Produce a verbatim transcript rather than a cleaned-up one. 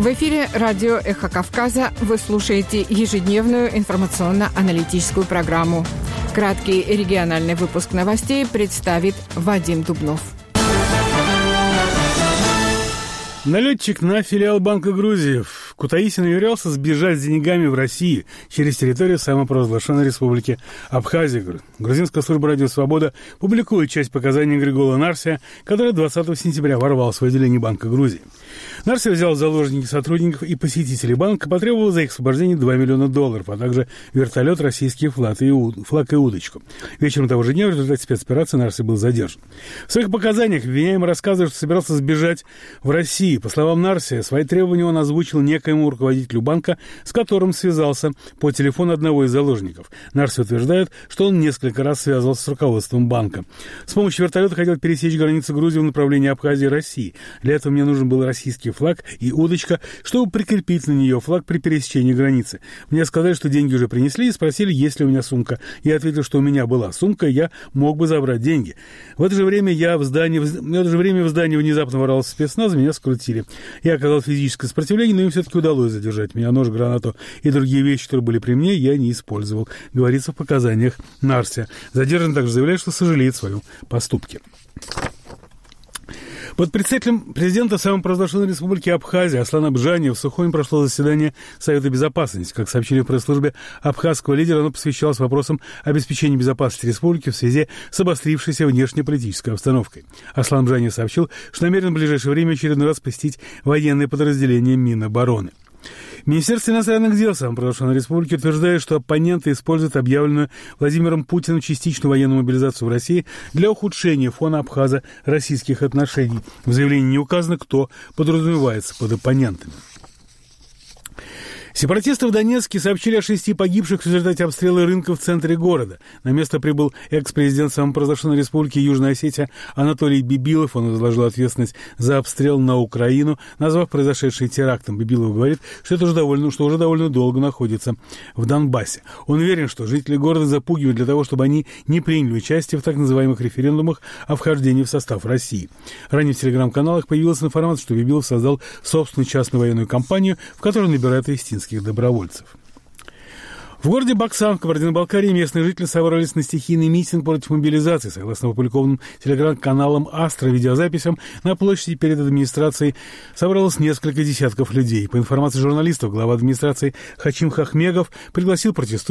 В эфире радио «Эхо Кавказа» вы слушаете ежедневную информационно-аналитическую программу. Краткий региональный выпуск новостей представит Вадим Дубнов. Налетчик на филиал Банка Грузии в Кутаиси намерялся сбежать с деньгами в России через территорию самопровозглашенной республики Абхазия. Грузинская служба «Радио Свобода» публикует часть показаний Григола Нарсия, который двадцатого сентября ворвался в отделение Банка Грузии. Нарсия взял в заложники сотрудников и посетителей банка, потребовал за их освобождение два миллиона долларов, а также вертолет, российский флаг и, уд... флаг и удочку. Вечером того же дня в результате спецоперации Нарсия был задержан. В своих показаниях обвиняемый рассказывает, что собирался сбежать в Россию. По словам Нарсия, свои требования он озвучил некоему руководителю банка, с которым связался по телефону одного из заложников. Нарсия утверждает, что он несколько раз связывался с руководством банка. С помощью вертолета хотел пересечь границу Грузии в направлении Абхазии и России. Для этого мне нужен был российский флаг и удочка, чтобы прикрепить на нее флаг при пересечении границы. Мне сказали, что деньги уже принесли, и спросили, есть ли у меня сумка. Я ответил, что у меня была сумка, и я мог бы забрать деньги. В это же время я в здании, в это же время в здании внезапно ворвался спецназ, меня скрутили. Я оказал физическое сопротивление, но им все-таки удалось задержать меня. Нож, гранату и другие вещи, которые были при мне, я не использовал, говорится в показаниях Нарсия. Задержанный также заявляет, что сожалеет в своем поступке. Под председателем президента самопровозглашенной республики Абхазия Аслана Бжания в Сухуми прошло заседание Совета Безопасности. Как сообщили в пресс-службе абхазского лидера, оно посвящалось вопросам обеспечения безопасности республики в связи с обострившейся внешнеполитической обстановкой. Аслан Бжания сообщил, что намерен в ближайшее время очередной раз посетить военные подразделения Минобороны. Министерство иностранных дел самопровозглашенной республики утверждает, что оппоненты используют объявленную Владимиром Путиным частичную военную мобилизацию в России для ухудшения фона абхазо-российских отношений. В заявлении не указано, кто подразумевается под оппонентами. Сепаратисты в Донецке сообщили о шести погибших в результате обстрела рынка в центре города. На место прибыл экс-президент самопровозглашенной республики Южная Осетия Анатолий Бибилов. Он возложил ответственность за обстрел на Украину, назвав произошедший терактом. Бибилов говорит, что это уже довольно, что уже довольно долго находится в Донбассе. Он уверен, что жители города запугивают для того, чтобы они не приняли участие в так называемых референдумах о вхождении в состав России. Ранее в телеграм-каналах появилась информация, что Бибилов создал собственную частную военную компанию, в которой набирает палестинских добровольцев. В городе Баксан, в Кабардино-Балкарии, местные жители собрались на стихийный митинг против мобилизации. Согласно опубликованным телеграм-каналам «Астра» видеозаписям, на площади перед администрацией собралось несколько десятков людей. По информации журналистов, глава администрации Хачим Хахмегов пригласил протестующих